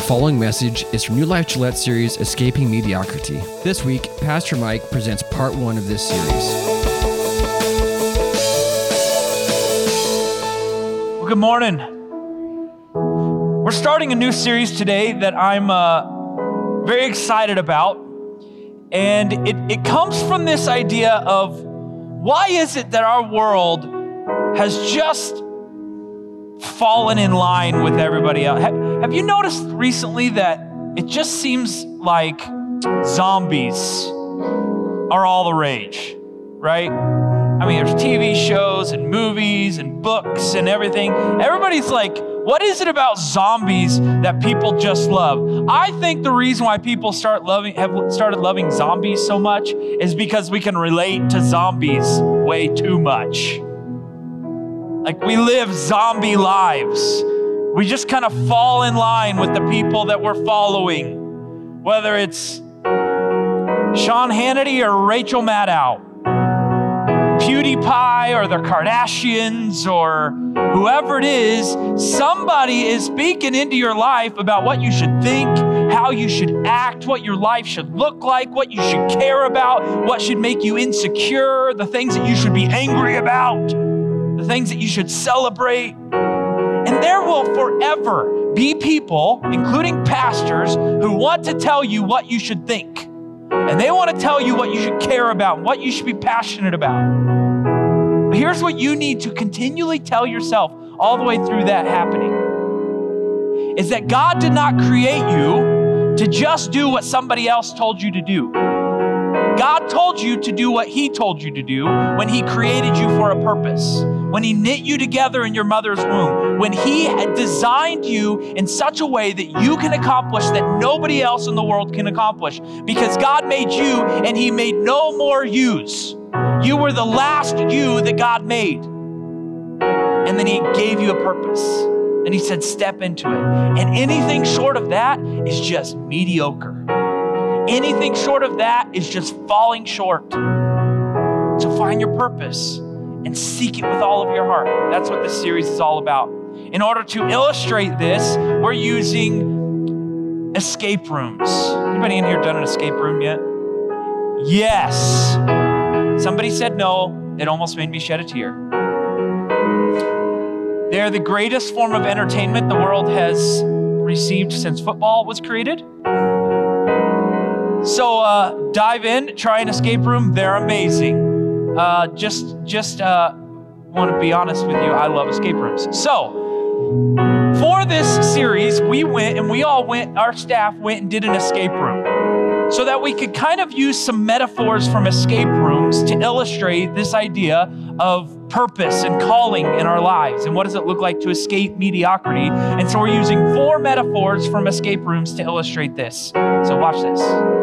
following message is from New Life Gillette series, Escaping Mediocrity. This week, Pastor Mike presents part 1 of this series. Well, good morning. We're starting a new series today that I'm very excited about. And it comes from this idea of why is it that our world has just fallen in line with everybody else? Have you noticed recently that it just seems like zombies are all the rage, right? I mean, there's TV shows and movies and books and everything. Everybody's like, what is it about zombies that people just love? I think the reason why people have started loving zombies so much is because we can relate to zombies way too much. Like, we live zombie lives. We just kind of fall in line with the people that we're following, whether it's Sean Hannity or Rachel Maddow, PewDiePie or the Kardashians or whoever it is. Somebody is speaking into your life about what you should think, how you should act, what your life should look like, what you should care about, what should make you insecure, the things that you should be angry about, the things that you should celebrate. And there will forever be people, including pastors, who want to tell you what you should think. And they want to tell you what you should care about, what you should be passionate about. But here's what you need to continually tell yourself all the way through that happening, is that God did not create you to just do what somebody else told you to do. God told you to do what He told you to do when He created you for a purpose, when He knit you together in your mother's womb, when He had designed you in such a way that you can accomplish that nobody else in the world can accomplish. Because God made you and He made no more yous. You were the last you that God made. And then He gave you a purpose. And He said, step into it. And anything short of that is just mediocre. Anything short of that is just falling short. So find your purpose and seek it with all of your heart. That's what this series is all about. In order to illustrate this, we're using escape rooms. Anybody in here done an escape room yet? Yes. Somebody said no. It almost made me shed a tear. They're the greatest form of entertainment the world has received since football was created. So dive in, try an escape room. They're amazing. Just want to be honest with you. I love escape rooms. So for this series, our staff went and did an escape room so that we could kind of use some metaphors from escape rooms to illustrate this idea of purpose and calling in our lives. And what does it look like to escape mediocrity? And so we're using 4 metaphors from escape rooms to illustrate this. So watch this.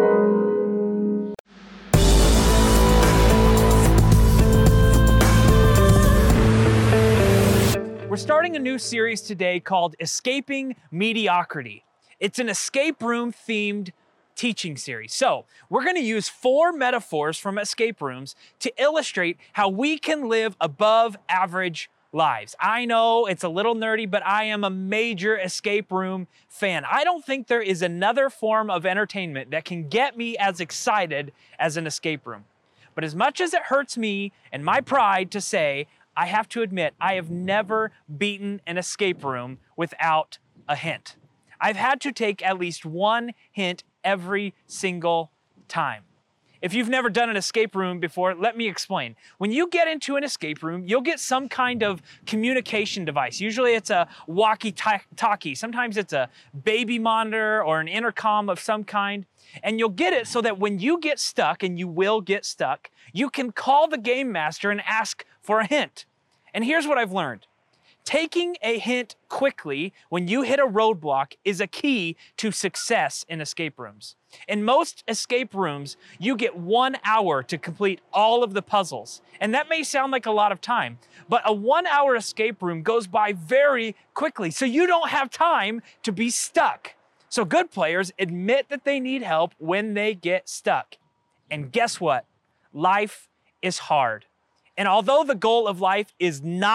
We're starting a new series today called Escaping Mediocrity. It's an escape room themed teaching series. So we're going to use 4 metaphors from escape rooms to illustrate how we can live above average lives. I know it's a little nerdy, but I am a major escape room fan. I don't think there is another form of entertainment that can get me as excited as an escape room. But as much as it hurts me and my pride to say, I have to admit, I have never beaten an escape room without a hint. I've had to take at least one hint every single time. If you've never done an escape room before, let me explain. When you get into an escape room, you'll get some kind of communication device. Usually it's a walkie-talkie. Sometimes it's a baby monitor or an intercom of some kind. And you'll get it so that when you get stuck, and you will get stuck, you can call the game master and ask for a hint. And here's what I've learned. Taking a hint quickly when you hit a roadblock is a key to success in escape rooms. In most escape rooms, you get 1 hour to complete all of the puzzles. And that may sound like a lot of time, but a 1-hour escape room goes by very quickly, so you don't have time to be stuck. So good players admit that they need help when they get stuck. And guess what? Life is hard. And although the goal of life is not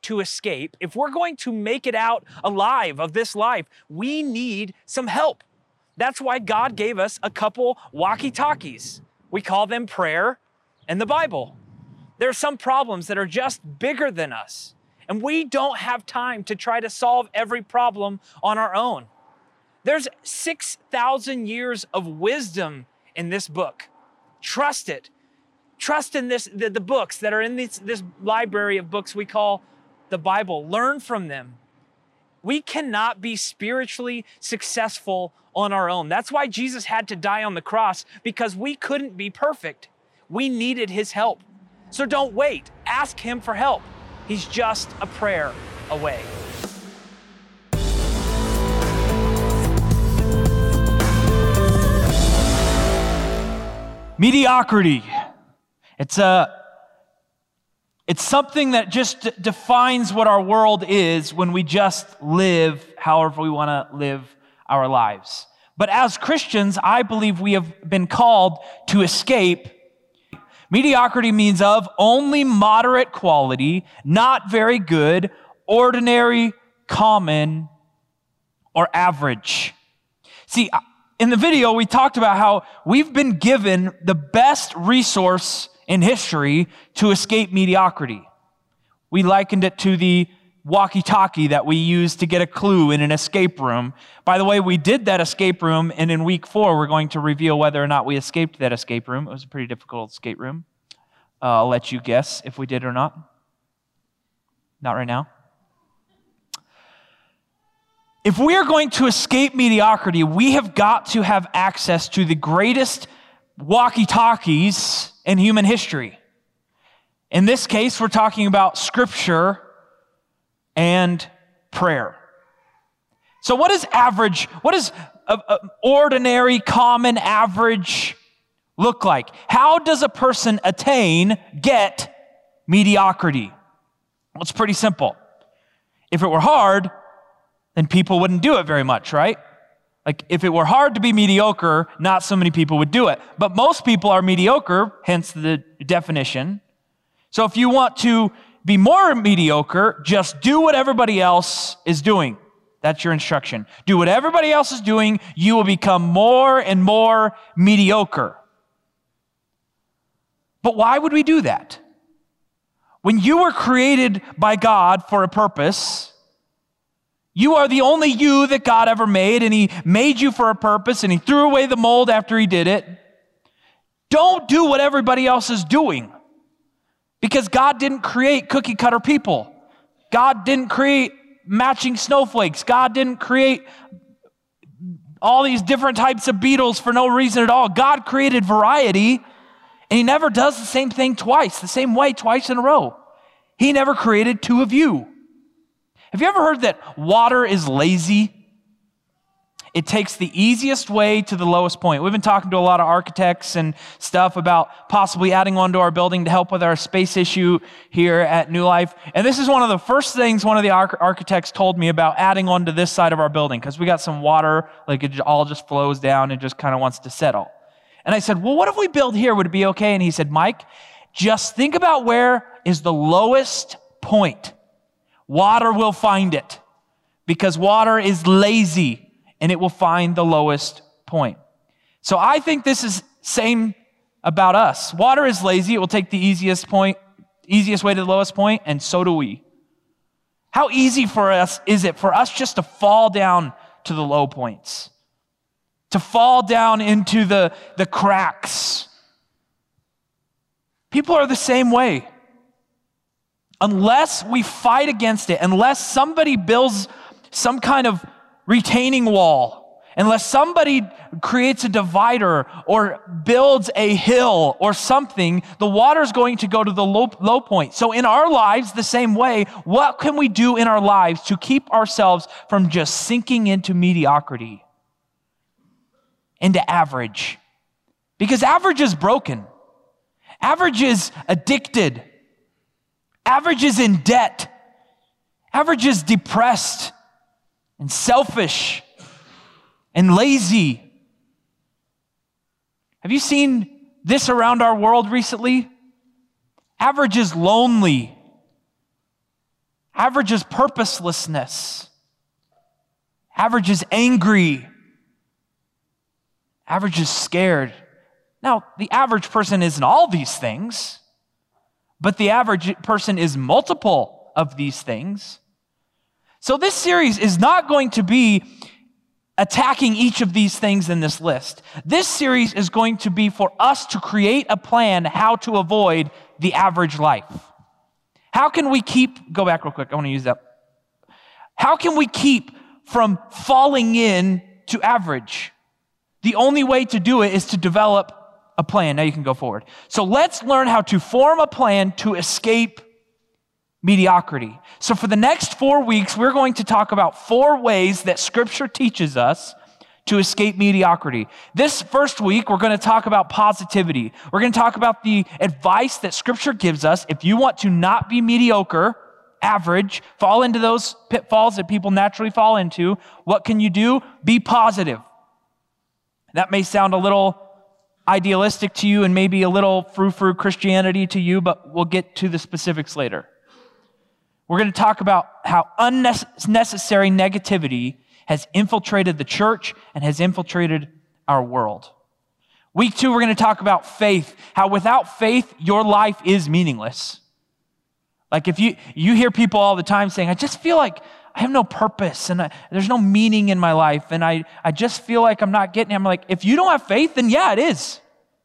to escape, if we're going to make it out alive of this life, we need some help. That's why God gave us a couple walkie-talkies. We call them prayer and the Bible. There are some problems that are just bigger than us, and we don't have time to try to solve every problem on our own. There's 6,000 years of wisdom in this book. Trust it. Trust in the books that are in this library of books we call the Bible. Learn from them. We cannot be spiritually successful on our own. That's why Jesus had to die on the cross, because we couldn't be perfect. We needed his help. So don't wait. Ask him for help. He's just a prayer away. Mediocrity. It's something that just defines what our world is when we just live however we want to live our lives. But as Christians, I believe we have been called to escape. Mediocrity means of only moderate quality, not very good, ordinary, common, or average. See, in the video, we talked about how we've been given the best resource in history to escape mediocrity. We likened it to the walkie-talkie that we use to get a clue in an escape room. By the way, we did that escape room, and in week 4, we're going to reveal whether or not we escaped that escape room. It was a pretty difficult escape room. I'll let you guess if we did or not. Not right now. If we are going to escape mediocrity, we have got to have access to the greatest walkie-talkies in human history. In this case, we're talking about Scripture and prayer. So what is average? What does ordinary, common, average look like? How does a person get mediocrity? Well, it's pretty simple. If it were hard, then people wouldn't do it very much, right? Like, if it were hard to be mediocre, not so many people would do it. But most people are mediocre, hence the definition. So if you want to be more mediocre, just do what everybody else is doing. That's your instruction. Do what everybody else is doing, you will become more and more mediocre. But why would we do that? When you were created by God for a purpose, you are the only you that God ever made, and he made you for a purpose, and he threw away the mold after he did it. Don't do what everybody else is doing, because God didn't create cookie cutter people. God didn't create matching snowflakes. God didn't create all these different types of beetles for no reason at all. God created variety, and he never does the same thing twice, the same way twice in a row. He never created two of you. Have you ever heard that water is lazy? It takes the easiest way to the lowest point. We've been talking to a lot of architects and stuff about possibly adding on to our building to help with our space issue here at New Life. And this is one of the first things one of the architects told me about adding on to this side of our building, because we got some water, like it all just flows down and just kind of wants to settle. And I said, well, what if we build here? Would it be okay? And he said, Mike, just think about where is the lowest point. Water will find it, because water is lazy and it will find the lowest point. So I think this is same about us. Water is lazy. It will take the easiest way to the lowest point, and so do we. How easy is it for us just to fall down to the low points, to fall down into the cracks? People are the same way. Unless we fight against it, unless somebody builds some kind of retaining wall, unless somebody creates a divider or builds a hill or something, the water's going to go to the low point. So in our lives, the same way, what can we do in our lives to keep ourselves from just sinking into mediocrity, into average? Because average is broken. Average is addicted. Average is in debt. Average is depressed and selfish and lazy. Have you seen this around our world recently? Average is lonely. Average is purposelessness. Average is angry. Average is scared. Now, the average person isn't all these things, but the average person is multiple of these things. So this series is not going to be attacking each of these things in this list. This series is going to be for us to create a plan how to avoid the average life. How can we go back real quick, I want to use that. How can we keep from falling in to average? The only way to do it is to develop a plan. Now you can go forward. So let's learn how to form a plan to escape mediocrity. So for the next 4 weeks, we're going to talk about 4 ways that Scripture teaches us to escape mediocrity. This first week, we're going to talk about positivity. We're going to talk about the advice that Scripture gives us if you want to not be mediocre, average, fall into those pitfalls that people naturally fall into. What can you do? Be positive. That may sound a little idealistic to you and maybe a little frou-frou Christianity to you, but we'll get to the specifics later. We're going to talk about how unnecessary negativity has infiltrated the church and has infiltrated our world. Week 2, we're going to talk about faith, how without faith, your life is meaningless. Like if you hear people all the time saying, I just feel like I have no purpose and there's no meaning in my life and I just feel like I'm not getting it. I'm like, if you don't have faith, then yeah, it is.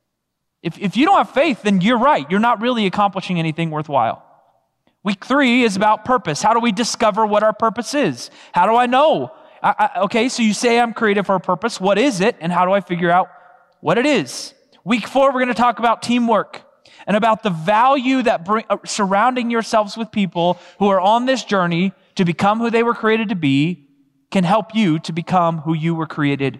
If you don't have faith, then you're right. You're not really accomplishing anything worthwhile. Week 3 is about purpose. How do we discover what our purpose is? How do I know? Okay, so you say I'm created for a purpose. What is it? And how do I figure out what it is? Week 4, we're going to talk about teamwork and about the value that surrounding yourselves with people who are on this journey to become who they were created to be can help you to become who you were created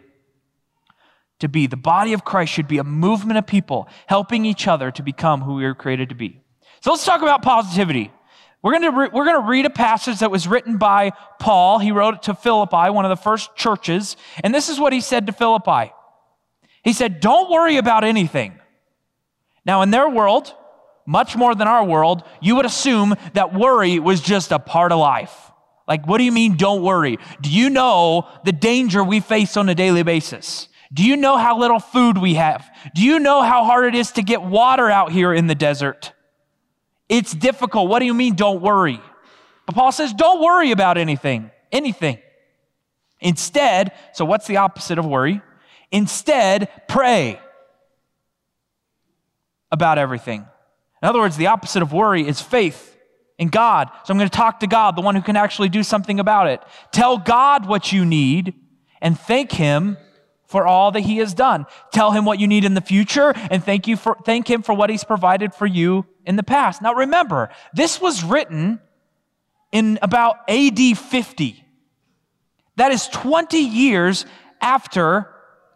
to be. The body of Christ should be a movement of people helping each other to become who we were created to be. So let's talk about positivity. We're going to read a passage that was written by Paul. He wrote it to Philippi, one of the first churches, and this is what he said to Philippi. He said, don't worry about anything. Now, in their world, much more than our world, you would assume that worry was just a part of life. Like, what do you mean, don't worry? Do you know the danger we face on a daily basis? Do you know how little food we have? Do you know how hard it is to get water out here in the desert? It's difficult. What do you mean, don't worry? But Paul says, don't worry about anything. Instead, so what's the opposite of worry? Instead, pray about everything. In other words, the opposite of worry is faith in God. So I'm going to talk to God, the one who can actually do something about it. Tell God what you need and thank Him for all that He has done. Tell Him what you need in the future and thank Him for what He's provided for you in the past. Now remember, this was written in about AD 50. That is 20 years after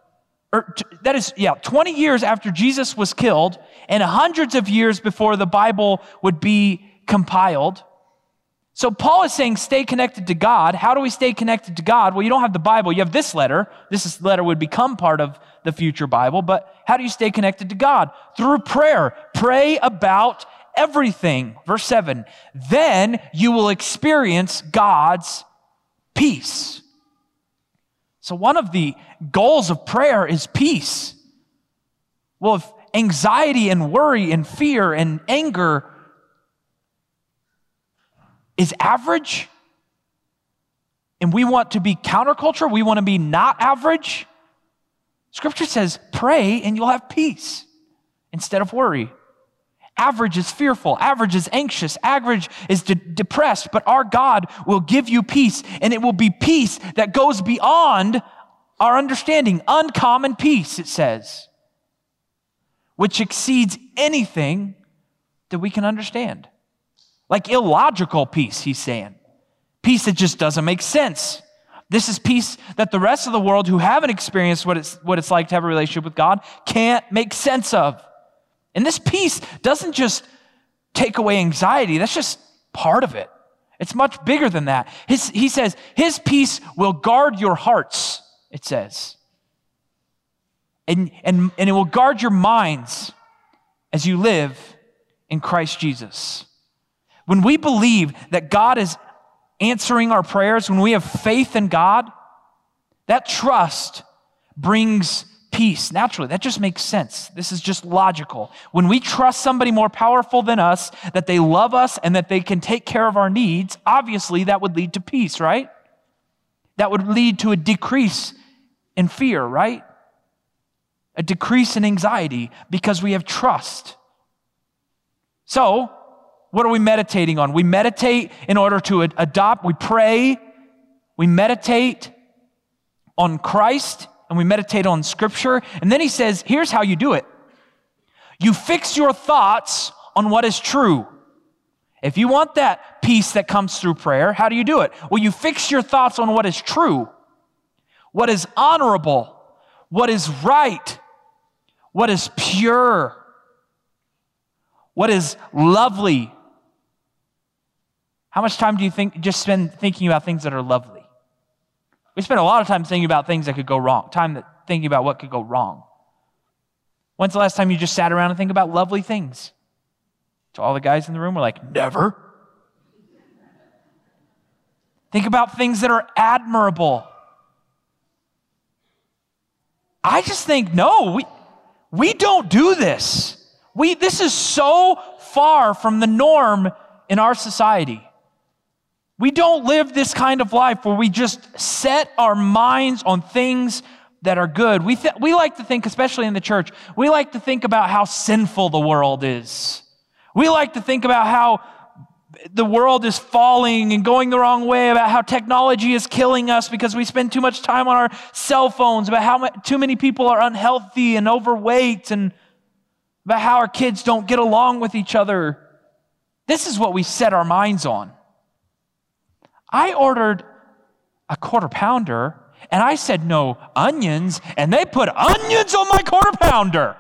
20 years after Jesus was killed and hundreds of years before the Bible would be compiled. So Paul is saying stay connected to God. How do we stay connected to God? Well, you don't have the Bible. You have this letter. This letter would become part of the future Bible. But how do you stay connected to God? Through prayer. Pray about everything. Verse 7, then you will experience God's peace. So one of the goals of prayer is peace. Well, if anxiety and worry and fear and anger is average, and we want to be counterculture, we want to be not average, Scripture says pray and you'll have peace instead of worry. Average is fearful, average is anxious, average is depressed, but our God will give you peace, and it will be peace that goes beyond our understanding. Uncommon peace, it says, which exceeds anything that we can understand. Like illogical peace, he's saying. Peace that just doesn't make sense. This is peace that the rest of the world who haven't experienced what it's like to have a relationship with God can't make sense of. And this peace doesn't just take away anxiety. That's just part of it. It's much bigger than that. He says, His peace will guard your hearts, it says. And it will guard your minds as you live in Christ Jesus. When we believe that God is answering our prayers, when we have faith in God, that trust brings peace. Naturally, that just makes sense. This is just logical. When we trust somebody more powerful than us, that they love us and that they can take care of our needs, obviously that would lead to peace, right? That would lead to a decrease in fear, right? A decrease in anxiety because we have trust. So, what are we meditating on? We meditate in order to adopt, we pray, we meditate on Christ, and we meditate on Scripture. And then he says, here's how you do it. You fix your thoughts on what is true. If you want that peace that comes through prayer, how do you do it? Well, you fix your thoughts on what is true, what is honorable, what is right, what is pure, what is lovely. How much time do you spend thinking about things that are lovely? We spend a lot of time thinking about things that could go wrong, thinking about what could go wrong. When's the last time you just sat around and think about lovely things? So all the guys in the room were like, never. Think about things that are admirable. I just think, no, we don't do this. This is so far from the norm in our society. We don't live this kind of life where we just set our minds on things that are good. We like to think, especially in the church, we like to think about how sinful the world is. We like to think about how the world is falling and going the wrong way, about how technology is killing us because we spend too much time on our cell phones, about how too many people are unhealthy and overweight, and about how our kids don't get along with each other. This is what we set our minds on. I ordered a quarter pounder, and I said no onions, and they put onions on my quarter pounder.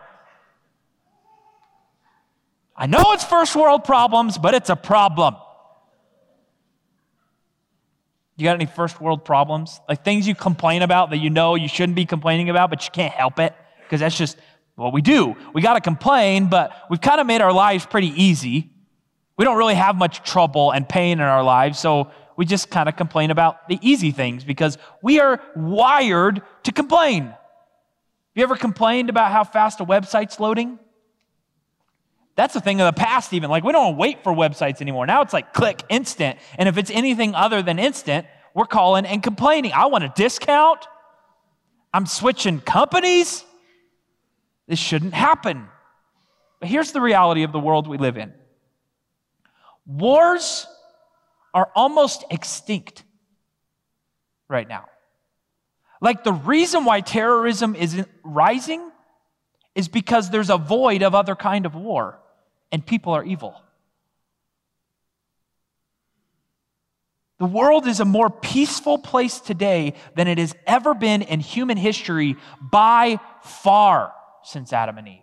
I know it's first world problems, but it's a problem. You got any first world problems? Like things you complain about that you know you shouldn't be complaining about, but you can't help it? Because that's just what we do. We got to complain, but we've kind of made our lives pretty easy. We don't really have much trouble and pain in our lives, so we just kind of complain about the easy things because we are wired to complain. You ever complained about how fast a website's loading? That's a thing of the past even. Like we don't wait for websites anymore. Now it's like click, instant. And if it's anything other than instant, we're calling and complaining. I want a discount. I'm switching companies. This shouldn't happen. But here's the reality of the world we live in. Wars are almost extinct right now. Like the reason why terrorism isn't rising is because there's a void of other kind of war, and people are evil. The world is a more peaceful place today than it has ever been in human history by far since Adam and Eve.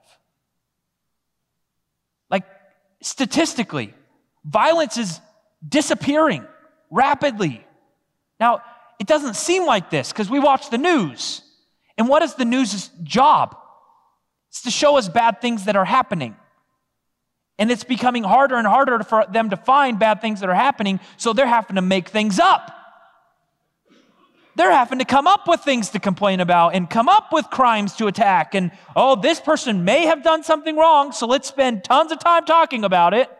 Like statistically, violence is disappearing rapidly. Now, it doesn't seem like this because we watch the news. And what is the news' job? It's to show us bad things that are happening. And it's becoming harder and harder for them to find bad things that are happening, so they're having to make things up. They're having to come up with things to complain about and come up with crimes to attack. And, oh, this person may have done something wrong, so let's spend tons of time talking about it.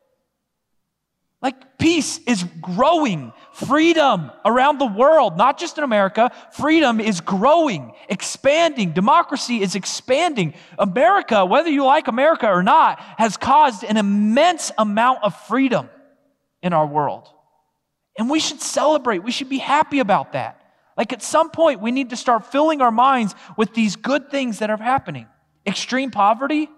Like peace is growing, freedom around the world, not just in America. Freedom is growing, expanding. Democracy is expanding. America, whether you like America or not, has caused an immense amount of freedom in our world. And we should celebrate. We should be happy about that. Like at some point, we need to start filling our minds with these good things that are happening. Extreme poverty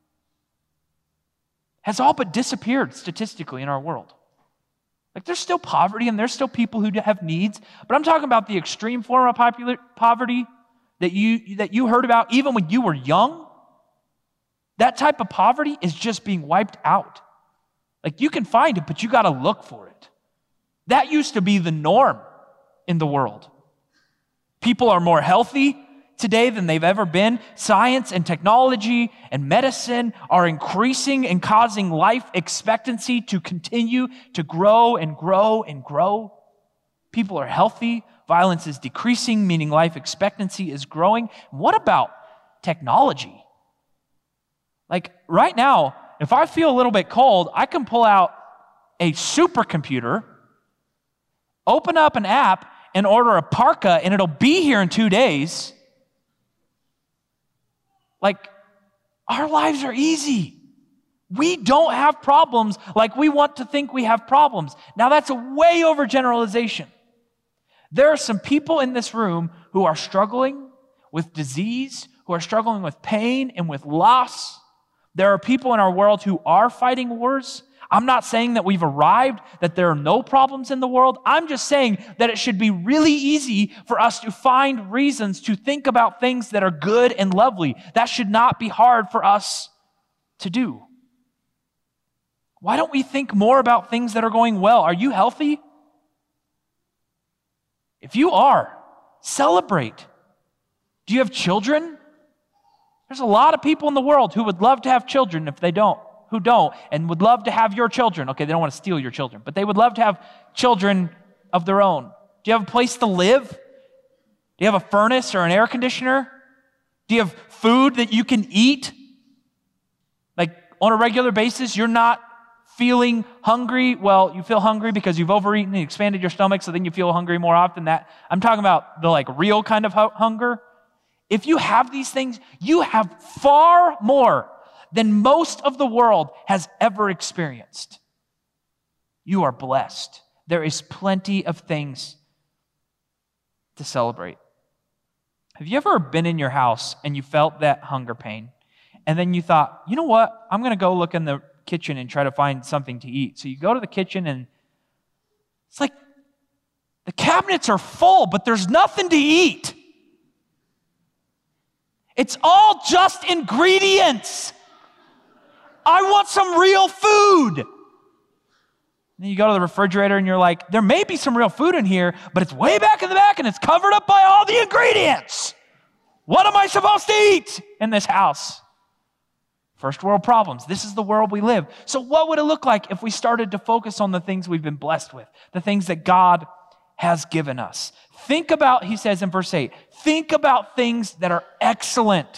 has all but disappeared statistically in our world. Like there's still poverty and there's still people who have needs, but I'm talking about the extreme form of poverty that you heard about even when you were young. That type of poverty is just being wiped out. Like you can find it, but you got to look for it. That used to be the norm in the world. People are more healthy, today than they've ever been. Science and technology and medicine are increasing and causing life expectancy to continue to grow and grow and grow. People are healthy. Violence is decreasing, meaning life expectancy is growing. What about technology? Like right now, if I feel a little bit cold, I can pull out a supercomputer, open up an app, and order a parka, and it'll be here in 2 days. Like, our lives are easy. We don't have problems like we want to think we have problems. Now, that's a way overgeneralization. There are some people in this room who are struggling with disease, who are struggling with pain and with loss. There are people in our world who are fighting wars. I'm not saying that we've arrived, that there are no problems in the world. I'm just saying that it should be really easy for us to find reasons to think about things that are good and lovely. That should not be hard for us to do. Why don't we think more about things that are going well? Are you healthy? If you are, celebrate. Do you have children? There's a lot of people in the world who would love to have children who don't, and would love to have your children. Okay, they don't want to steal your children, but they would love to have children of their own. Do you have a place to live? Do you have a furnace or an air conditioner? Do you have food that you can eat? Like on a regular basis, you're not feeling hungry. Well, you feel hungry because you've overeaten and expanded your stomach, so then you feel hungry more often. I'm talking about the real kind of hunger. If you have these things, you have far more than most of the world has ever experienced. You are blessed. There is plenty of things to celebrate. Have you ever been in your house and you felt that hunger pain, and then you thought, you know what, I'm going to go look in the kitchen and try to find something to eat. So you go to the kitchen and it's like the cabinets are full, but there's nothing to eat. It's all just ingredients. I want some real food. Then you go to the refrigerator and you're like, there may be some real food in here, but it's way back in the back and it's covered up by all the ingredients. What am I supposed to eat in this house? First world problems. This is the world we live. So what would it look like if we started to focus on the things we've been blessed with, the things that God has given us? Think about, he says in verse 8, think about things that are excellent.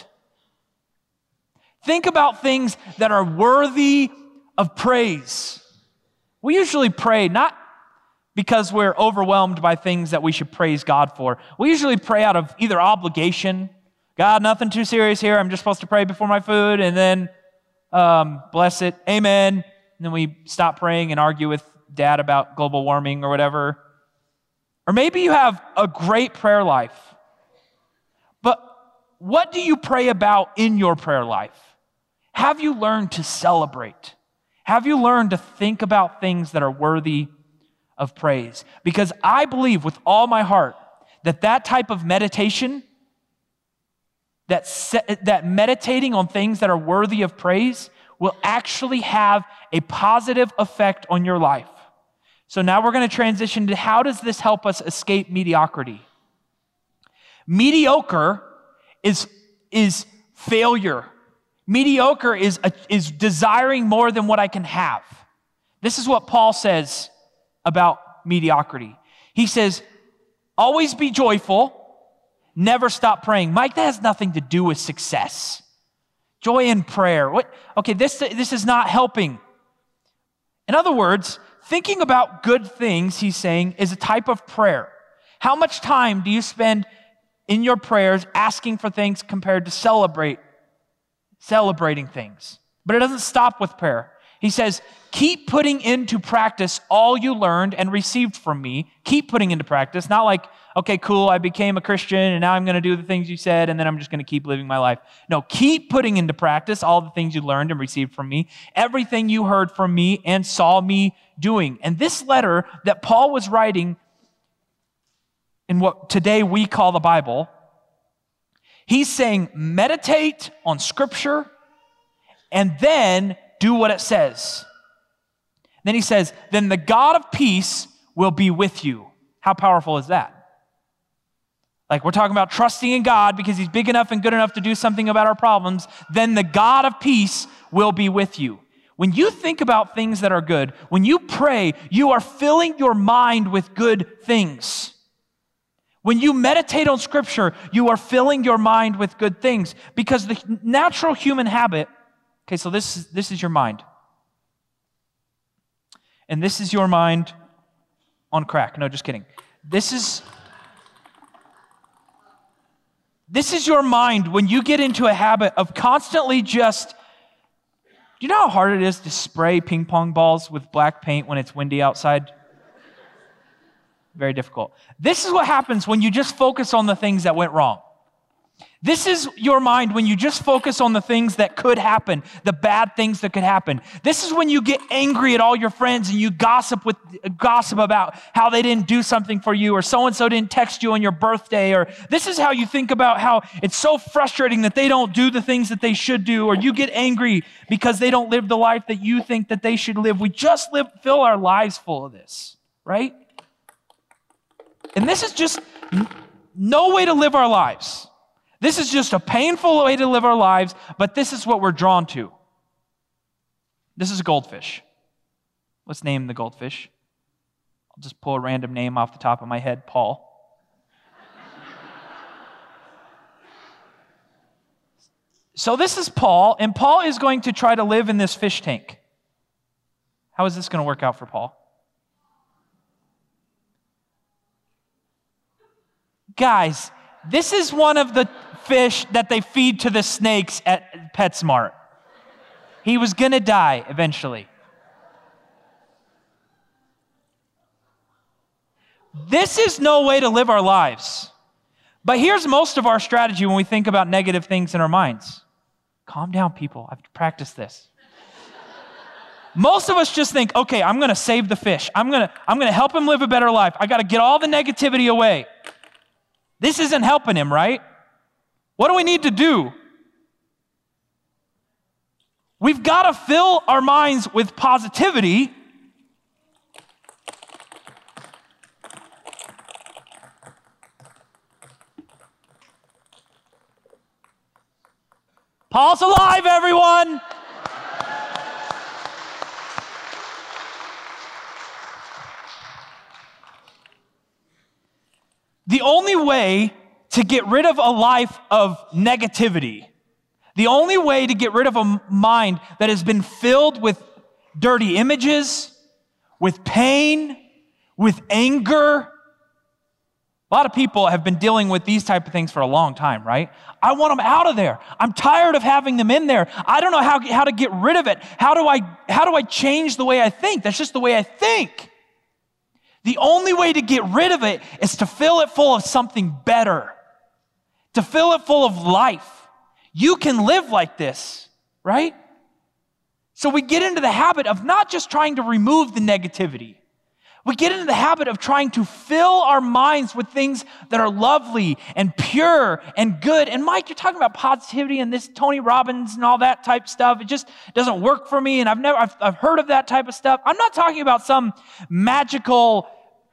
Think about things that are worthy of praise. We usually pray not because we're overwhelmed by things that we should praise God for. We usually pray out of either obligation. God, nothing too serious here. I'm just supposed to pray before my food, and then bless it, amen. And then we stop praying and argue with dad about global warming or whatever. Or maybe you have a great prayer life. But what do you pray about in your prayer life? Have you learned to celebrate? Have you learned to think about things that are worthy of praise? Because I believe with all my heart that type of meditation, that meditating on things that are worthy of praise will actually have a positive effect on your life. So now we're going to transition to how does this help us escape mediocrity? Mediocre is failure. Mediocre is desiring more than what I can have. This is what Paul says about mediocrity. He says, always be joyful, never stop praying. Mike, that has nothing to do with success. Joy in prayer. What? Okay, this is not helping. In other words, thinking about good things, he's saying, is a type of prayer. How much time do you spend in your prayers asking for things compared to celebrating things? But it doesn't stop with prayer. He says, keep putting into practice all you learned and received from me. Keep putting into practice. Not like, okay, cool, I became a Christian and now I'm going to do the things you said and then I'm just going to keep living my life. No, keep putting into practice all the things you learned and received from me, everything you heard from me and saw me doing. And this letter that Paul was writing in what today we call the Bible, he's saying meditate on Scripture and then do what it says. Then he says, then the God of peace will be with you. How powerful is that? like we're talking about trusting in God because he's big enough and good enough to do something about our problems, then the God of peace will be with you. When you think about things that are good, when you pray, you are filling your mind with good things. When you meditate on Scripture, you are filling your mind with good things because the natural human habit, okay, so this is your mind. And this is your mind on crack. No, just kidding. This is your mind when you get into a habit of constantly just, do you know how hard it is to spray ping pong balls with black paint when it's windy outside? Very difficult. This is what happens when you just focus on the things that went wrong. This is your mind when you just focus on the things that could happen, the bad things that could happen. This is when you get angry at all your friends and you gossip about how they didn't do something for you or so-and-so didn't text you on your birthday, or this is how you think about how it's so frustrating that they don't do the things that they should do, or you get angry because they don't live the life that you think that they should live. We just fill our lives full of this, right? And this is just no way to live our lives. This is just a painful way to live our lives, but this is what we're drawn to. This is a goldfish. Let's name the goldfish. I'll just pull a random name off the top of my head, Paul. So this is Paul, and Paul is going to try to live in this fish tank. How is this going to work out for Paul? Guys, this is one of the fish that they feed to the snakes at PetSmart. He was going to die eventually. This is no way to live our lives. But here's most of our strategy when we think about negative things in our minds. Calm down, people. I've practiced this. Most of us just think, okay, I'm going to save the fish. I'm going to help him live a better life. I got to get all the negativity away. This isn't helping him, right? What do we need to do? We've got to fill our minds with positivity. Paul's alive, everyone! The only way to get rid of a life of negativity, the only way to get rid of a mind that has been filled with dirty images, with pain, with anger. A lot of people have been dealing with these type of things for a long time, right? I want them out of there. I'm tired of having them in there. I don't know how to get rid of it. How do I change the way I think? That's just the way I think. The only way to get rid of it is to fill it full of something better, to fill it full of life. You can live like this, right? So we get into the habit of not just trying to remove the negativity. We get into the habit of trying to fill our minds with things that are lovely and pure and good. And Mike, you're talking about positivity and this Tony Robbins and all that type stuff. It just doesn't work for me, and I've heard of that type of stuff. I'm not talking about some magical,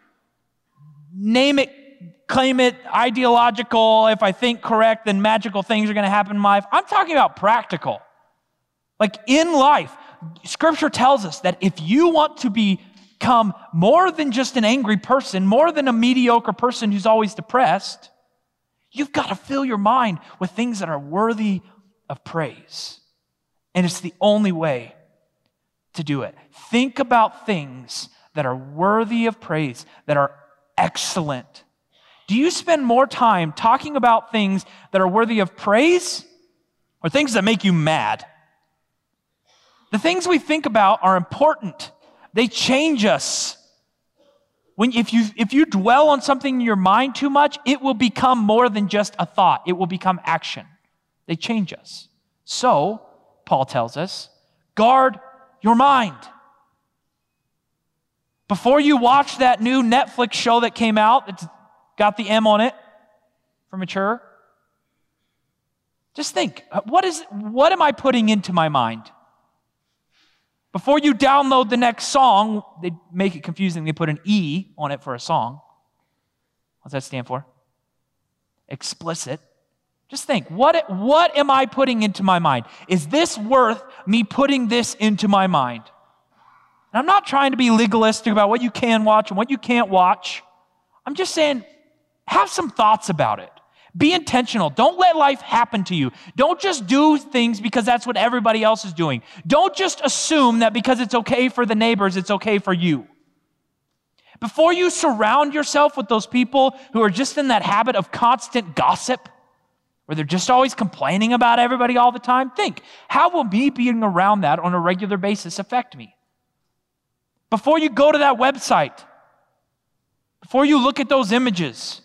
name it, claim it, ideological, if I think correct, then magical things are going to happen in my life. I'm talking about practical. Like in life, Scripture tells us that if you want to become more than just an angry person, more than a mediocre person who's always depressed, you've got to fill your mind with things that are worthy of praise. And it's the only way to do it. Think about things that are worthy of praise, that are excellent. Do you spend more time talking about things that are worthy of praise or things that make you mad? The things we think about are important. They change us. If you dwell on something in your mind too much, it will become more than just a thought. It will become action. They change us. So, Paul tells us, guard your mind. Before you watch that new Netflix show that came out, it's got the M on it for mature, just think, what am I putting into my mind? Before you download the next song, they make it confusing. They put an E on it for a song. What's that stand for? explicit. Just think, what am I putting into my mind? Is this worth me putting this into my mind? And I'm not trying to be legalistic about what you can watch and what you can't watch. I'm just saying, have some thoughts about it. Be intentional. Don't let life happen to you. Don't just do things because that's what everybody else is doing. Don't just assume that because it's okay for the neighbors, it's okay for you. Before you surround yourself with those people who are just in that habit of constant gossip, where they're just always complaining about everybody all the time, think, how will me being around that on a regular basis affect me? Before you go to that website, before you look at those images,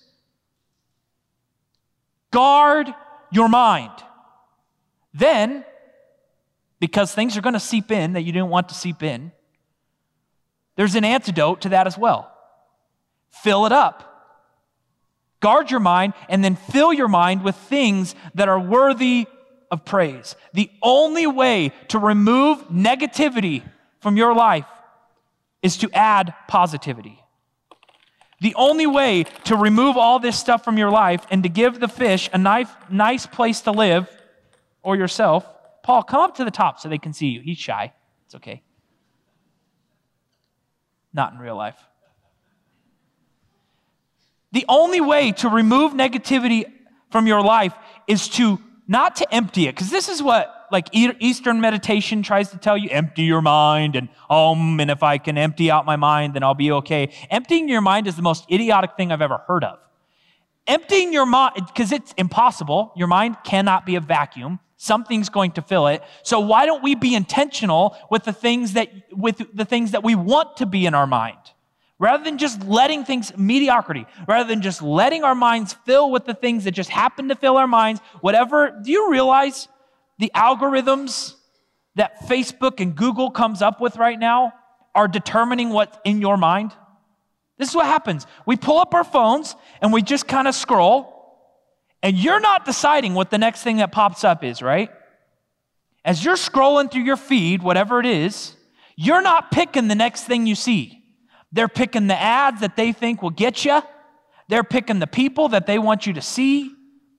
guard your mind. Then, because things are going to seep in that you didn't want to seep in, there's an antidote to that as well. Fill it up. Guard your mind and then fill your mind with things that are worthy of praise. The only way to remove negativity from your life is to add positivity. The only way to remove all this stuff from your life and to give the fish a nice place to live, or yourself, Paul, come up to the top so they can see you. He's shy. It's okay. Not in real life. The only way to remove negativity from your life is to not to empty it, because this is what Eastern meditation tries to tell you: empty your mind, and if I can empty out my mind, then I'll be okay. Emptying your mind is the most idiotic thing I've ever heard of. Emptying your mind, because it's impossible. Your mind cannot be a vacuum. Something's going to fill it. So why don't we be intentional with the things that we want to be in our mind? Rather than just letting mediocrity, rather than just letting our minds fill with the things that just happen to fill our minds, whatever. Do you realize the algorithms that Facebook and Google comes up with right now are determining what's in your mind? This is what happens. We pull up our phones and we just kind of scroll, and you're not deciding what the next thing that pops up is, right? As you're scrolling through your feed, whatever it is, you're not picking the next thing you see. They're picking the ads that they think will get you. They're picking the people that they want you to see.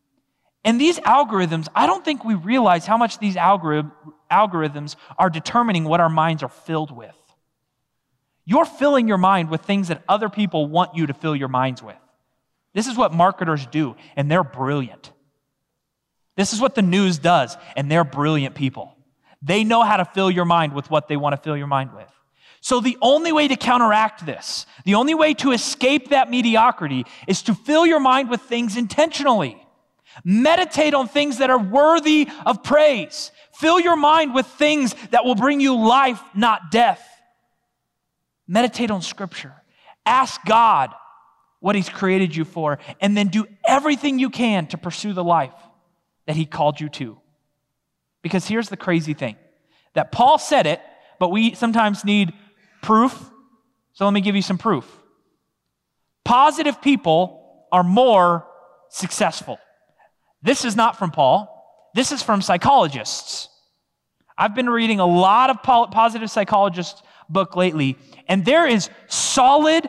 And these algorithms, I don't think we realize how much these algorithms are determining what our minds are filled with. You're filling your mind with things that other people want you to fill your minds with. This is what marketers do, and they're brilliant. This is what the news does, and they're brilliant people. They know how to fill your mind with what they want to fill your mind with. So the only way to counteract this, the only way to escape that mediocrity, is to fill your mind with things intentionally. Meditate on things that are worthy of praise. Fill your mind with things that will bring you life, not death. Meditate on Scripture. Ask God what He's created you for, and then do everything you can to pursue the life that He called you to. Because here's the crazy thing, that Paul said it, but we sometimes need proof. So let me give you some proof. Positive people are more successful. This is not from Paul. This is from psychologists. I've been reading a lot of positive psychologist book lately, and there is solid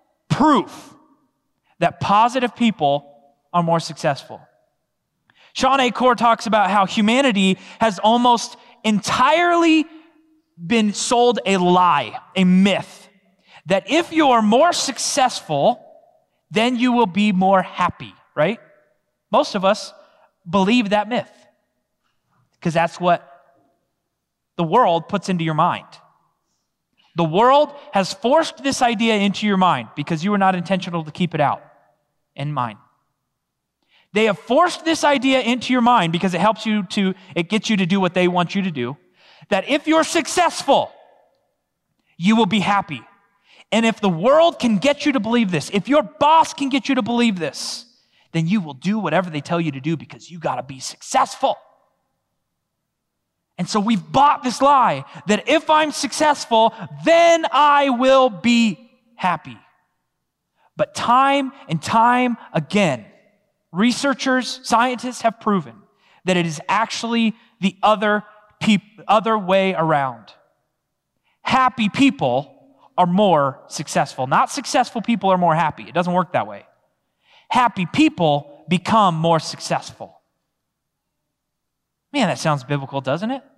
proof that positive people are more successful. Sean A. Core talks about how humanity has almost entirely been sold a lie, a myth, that if you are more successful, then you will be more happy, right? Most of us believe that myth because that's what the world puts into your mind. The world has forced this idea into your mind because you were not intentional to keep it out in mind. They have forced this idea into your mind because it gets you to do what they want you to do, that if you're successful, you will be happy. And if the world can get you to believe this, if your boss can get you to believe this, then you will do whatever they tell you to do because you got to be successful. And so we've bought this lie that if I'm successful, then I will be happy. But time and time again, researchers, scientists have proven that it is actually the other way around. Happy people are more successful. Not successful people are more happy. It doesn't work that way. Happy people become more successful. Man, that sounds biblical, doesn't it?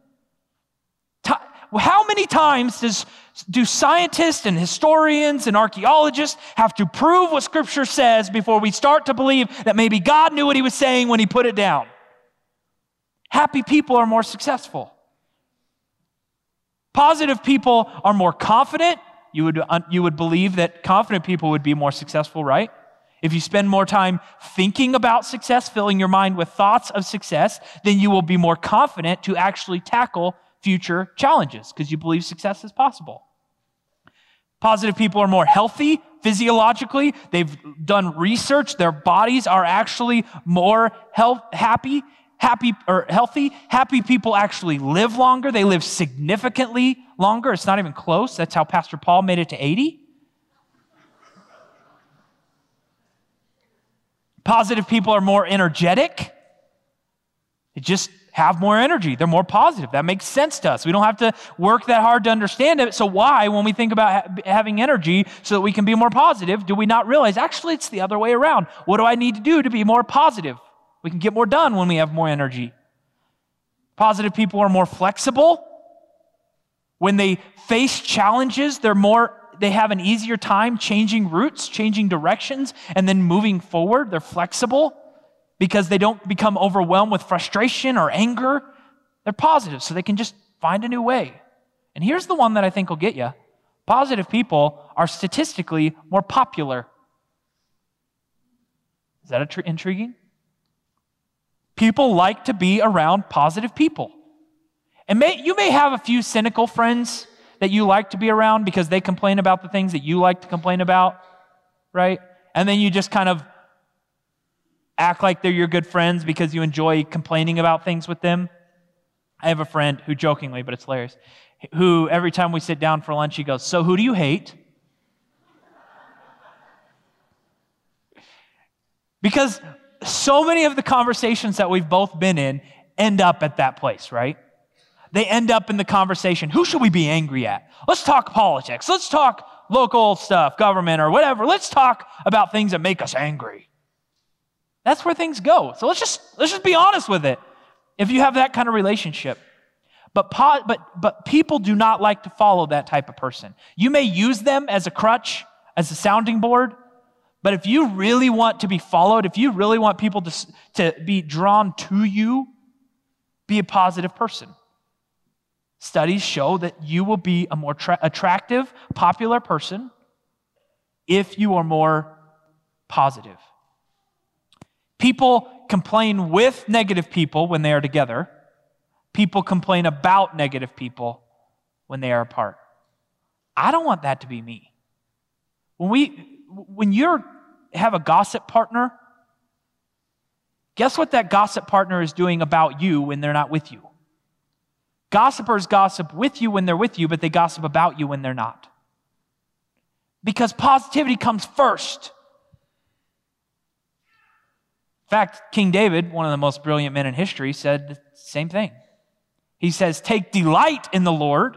How many times do scientists and historians and archaeologists have to prove what Scripture says before we start to believe that maybe God knew what he was saying when he put it down? Happy people are more successful. Positive people are more confident. You would believe that confident people would be more successful, right? If you spend more time thinking about success, filling your mind with thoughts of success, then you will be more confident to actually tackle future challenges because you believe success is possible. Positive people are more healthy physiologically. They've done research. Their bodies are actually more healthy. Happy people actually live longer. They live significantly longer. It's not even close. That's how Pastor Paul made it to 80. Positive people are more energetic. They just have more energy. They're more positive. That makes sense to us. We don't have to work that hard to understand it. So why, when we think about having energy so that we can be more positive, do we not realize, actually, it's the other way around? What do I need to do to be more positive? We can get more done when we have more energy. Positive people are more flexible. When they face challenges, they have an easier time changing routes, changing directions, and then moving forward. They're flexible because they don't become overwhelmed with frustration or anger. They're positive, so they can just find a new way. And here's the one that I think will get you. Positive people are statistically more popular. Is that intriguing? People like to be around positive people. And you may have a few cynical friends that you like to be around because they complain about the things that you like to complain about, right? And then you just kind of act like they're your good friends because you enjoy complaining about things with them. I have a friend who jokingly, but it's hilarious, who every time we sit down for lunch, he goes, "So who do you hate?" Because so many of the conversations that we've both been in end up at that place, right? They end up in the conversation, who should we be angry at? Let's talk politics. Let's talk local stuff, government or whatever. Let's talk about things that make us angry. That's where things go. So let's just be honest with it. If you have that kind of relationship. But people do not like to follow that type of person. You may use them as a crutch, as a sounding board, but if you really want to be followed, if you really want people to be drawn to you, be a positive person. Studies show that you will be a more attractive, popular person if you are more positive. People complain with negative people when they are together. People complain about negative people when they are apart. I don't want that to be me. When you have a gossip partner, guess what that gossip partner is doing about you when they're not with you? Gossipers gossip with you when they're with you, but they gossip about you when they're not. Because positivity comes first. In fact, King David, one of the most brilliant men in history, said the same thing. He says, "Take delight in the Lord."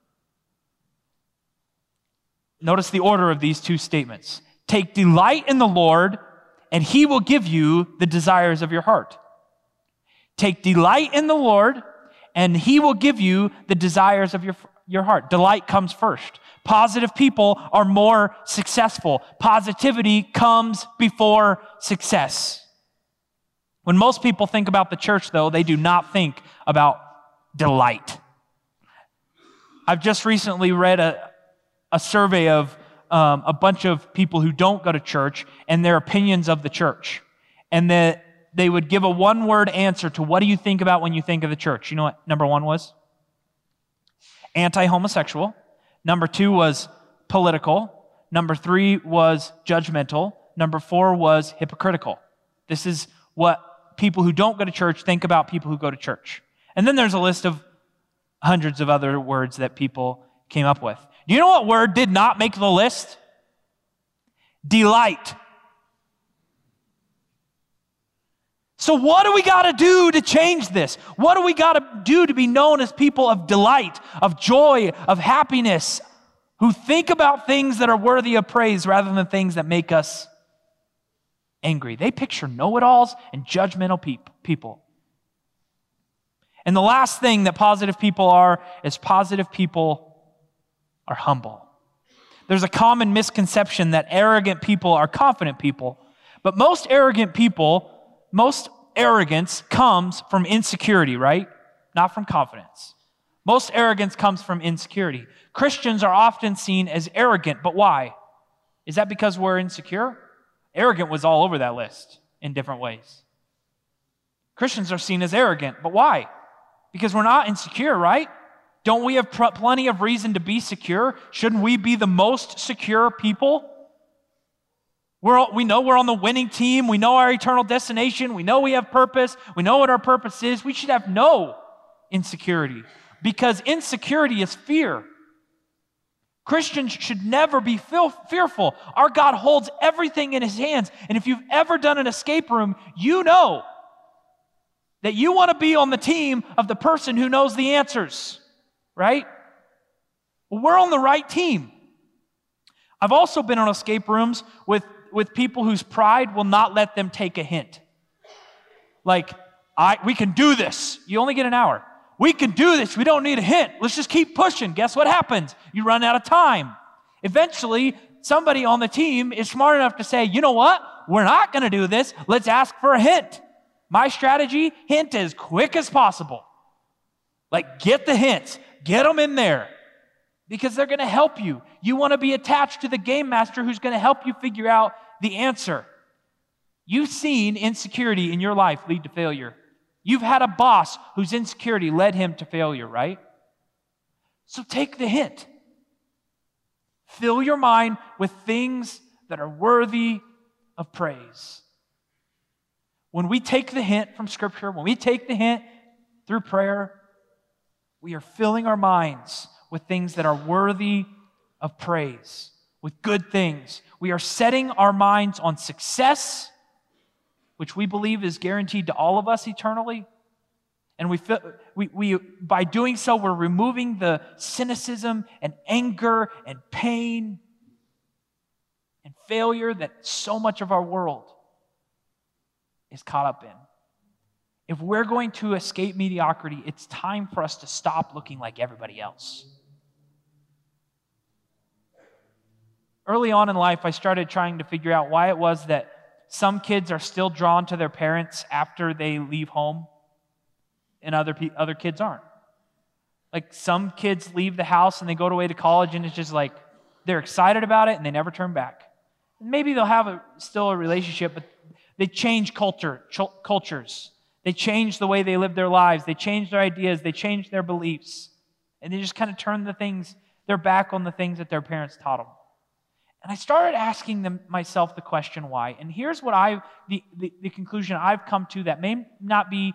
Notice the order of these two statements. Take delight in the Lord, and he will give you the desires of your heart. Take delight in the Lord, and he will give you the desires of your heart. Delight comes first. Positive people are more successful. Positivity comes before success. When most people think about the church, though, they do not think about delight. I've just recently read a survey of a bunch of people who don't go to church and their opinions of the church. And that they would give a one-word answer to what do you think about when you think of the church. You know what number one was? Anti-homosexual. Number 2 was political. Number 3 was judgmental. Number 4 was hypocritical. This is what people who don't go to church think about people who go to church. And then there's a list of hundreds of other words that people came up with. Do you know what word did not make the list? Delight. So what do we got to do to change this? What do we got to do to be known as people of delight, of joy, of happiness, who think about things that are worthy of praise rather than things that make us angry. They picture know-it-alls and judgmental people. And the last thing that positive people are is positive people are humble. There's a common misconception that arrogant people are confident people, but most arrogance comes from insecurity, right? Not from confidence. Most arrogance comes from insecurity. Christians are often seen as arrogant, but why? Is that because we're insecure? Arrogant was all over that list in different ways. Christians are seen as arrogant, but why? Because we're not insecure, right? Don't we have plenty of reason to be secure? Shouldn't we be the most secure people? We know we're on the winning team. We know our eternal destination. We know we have purpose. We know what our purpose is. We should have no insecurity, because insecurity is fear. Christians should never be fearful. Our God holds everything in his hands. And if you've ever done an escape room, you know that you want to be on the team of the person who knows the answers, right? Well, we're on the right team. I've also been on escape rooms with people whose pride will not let them take a hint. Like, we can do this. You only get an hour. We can do this. We don't need a hint. Let's just keep pushing. Guess what happens? You run out of time. Eventually, somebody on the team is smart enough to say, you know what? We're not going to do this. Let's ask for a hint. My strategy, hint as quick as possible. Like, get the hints. Get them in there. Because they're going to help you. You want to be attached to the game master who's going to help you figure out the answer. You've seen insecurity in your life lead to failure. You've had a boss whose insecurity led him to failure, right? So take the hint. Fill your mind with things that are worthy of praise. When we take the hint from Scripture, when we take the hint through prayer, we are filling our minds with things that are worthy of praise, with good things. We are setting our minds on success, which we believe is guaranteed to all of us eternally. And we by doing so, we're removing the cynicism and anger and pain and failure that so much of our world is caught up in. If we're going to escape mediocrity, it's time for us to stop looking like everybody else. Early on in life, I started trying to figure out why it was that some kids are still drawn to their parents after they leave home, and other kids aren't. Like, some kids leave the house and they go away to college, and it's just like they're excited about it and they never turn back. Maybe they'll have still a relationship, but they change cultures. They change the way they live their lives. They change their ideas. They change their beliefs. And they just kind of turn their back on the things that their parents taught them. And I started asking myself the question why. And here's what the conclusion I've come to that may not be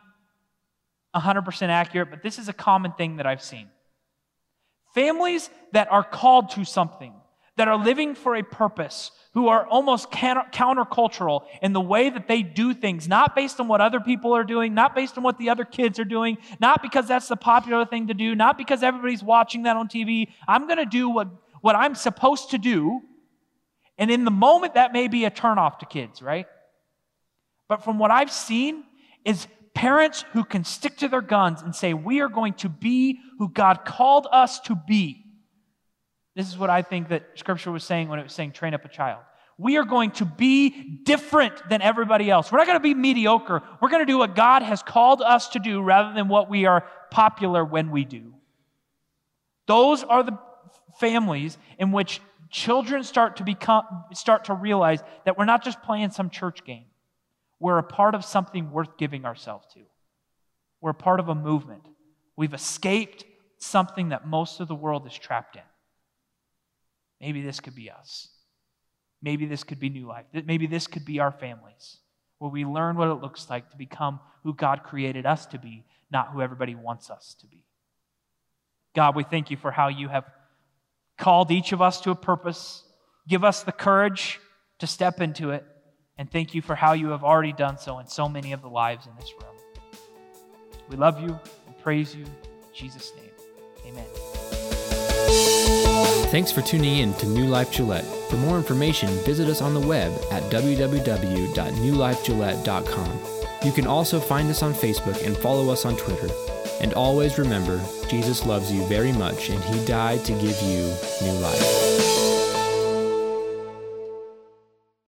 100% accurate, but this is a common thing that I've seen. Families that are called to something, that are living for a purpose, who are almost countercultural in the way that they do things, not based on what other people are doing, not based on what the other kids are doing, not because that's the popular thing to do, not because everybody's watching that on TV. I'm going to do what I'm supposed to do. And in the moment, that may be a turnoff to kids, right? But from what I've seen is parents who can stick to their guns and say, we are going to be who God called us to be. This is what I think that Scripture was saying when it was saying train up a child. We are going to be different than everybody else. We're not going to be mediocre. We're going to do what God has called us to do rather than what we are popular when we do. Those are the families in which children start to realize that we're not just playing some church game. We're a part of something worth giving ourselves to. We're a part of a movement. We've escaped something that most of the world is trapped in. Maybe this could be us. Maybe this could be New Life. Maybe this could be our families, where we learn what it looks like to become who God created us to be, not who everybody wants us to be. God, we thank you for how you have called each of us to a purpose. Give us the courage to step into it. And thank you for how you have already done so in so many of the lives in this room. We love you and praise you. In Jesus' name, amen. Thanks for tuning in to New Life Gillette. For more information, visit us on the web at www.newlifegillette.com. You can also find us on Facebook and follow us on Twitter. And always remember, Jesus loves you very much and He died to give you new life.